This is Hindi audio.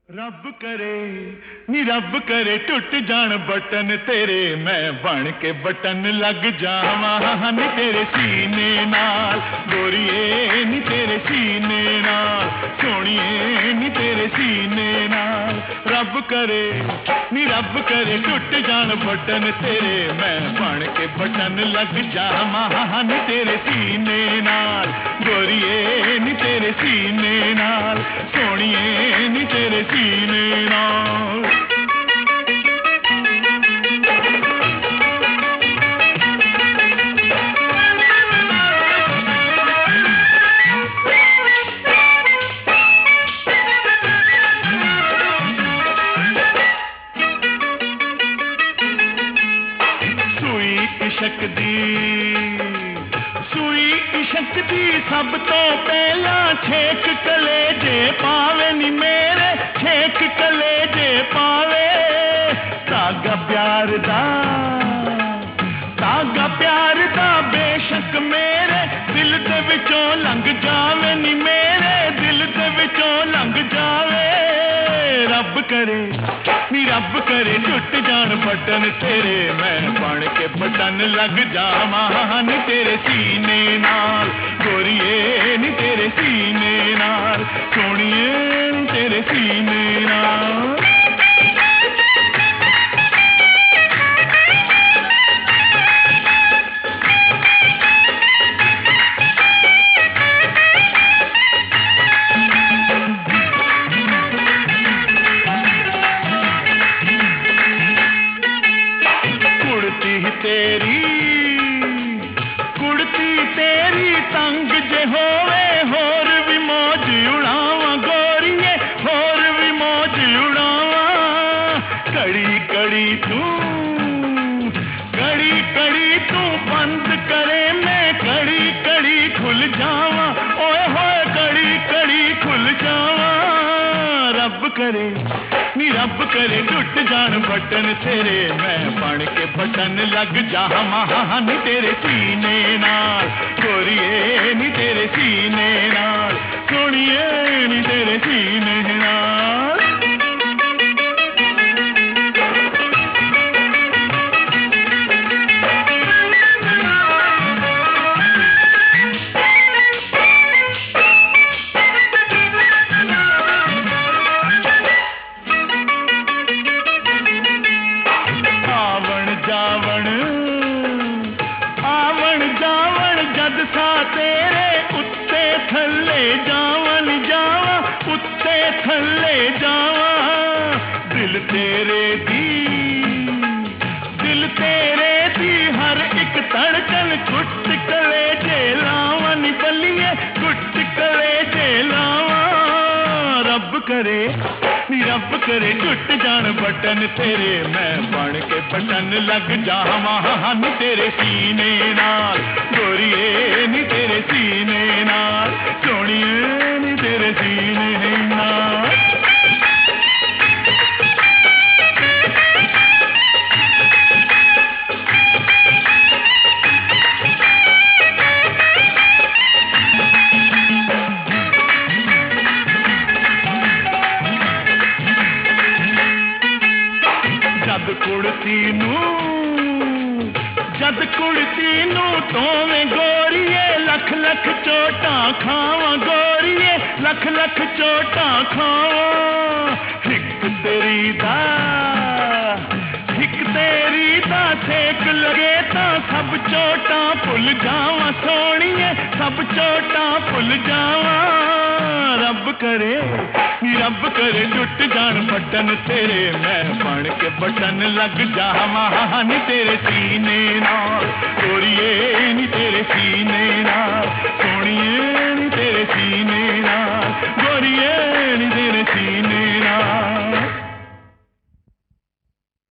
रब करे नी रब करे टुट जान बटन तेरे, मैं बन के बटन लग जावां नी तेरे सीने नाल। गोरीए नी तेरे सीने नाल, सोनिए नी तेरे सीने नाल। रब करे नी रब करे टुट जान बटन तेरे, मैं बन के बटन लग जावां नी तेरे सीने नाल। गोरीए नी तेरे सीने नाल, सोनिए नी तेरे सीने नाल। सूई इशक दी सब तो पहला छेक कलेजे पावे नी मेरे, छेक कलेजे पावे। धागा प्यार दा बेशक मेरे दिल दे विचों लंघ जावे नी मेरे, दिल दे विचों लंघ जावे। रब करे नी रब करे टुट जान बटन तेरे, मैं बन के बटन लग जावां नी तेरे सीने नाल। गोरीए नी तेरे सीने नाल, सोनिए नी तेरे सीने नाल। कुड़ती तेरी तंग जे होवे, होर भी मौज उड़ावा गोरीए, होर भी मौज उड़ावा। कड़ी तू बंद करे, मैं कड़ी खुल जावा। ओए होए कड़ी खुल जावा। रब करे नी रब करे टुट जान बटन तेरे, मैं बन के बटन लग जावां नी तेरे सीने नाल। गोरीए नी तेरे सीने नाल, सोनिए नी तेरे सीने नाल। जद सा तेरे उत्ते थल्ले जावन जावा, उत्ते थल्ले जावा। दिल तेरे दी हर एक धड़कन कुट कलेजे लावन बलिए, कुट कलेजे लावा। रब करे नी रब करे टुट जान बटन तेरे, मैं बन के बटन लग जावां नी तेरे सीने नाल। गोरीए नी तेरे सीने नाल, सोनिए नी तेरे सीने नाल। जद कुड़ती नू तोवें गोरीए, लख लख चोटां खावां गोरीए, लख लख चोटां खावां। हिक तेरी दा सेक लगे तां सब चोटां भुल जावां सोनिए, सब चोटां भुल जावां। रब करे नी रब करे टुट जान बटन तेरे, मैं बन के बटन लग जावां नी तेरे सीने नाल। गोरीए नी तेरे सीने नाल,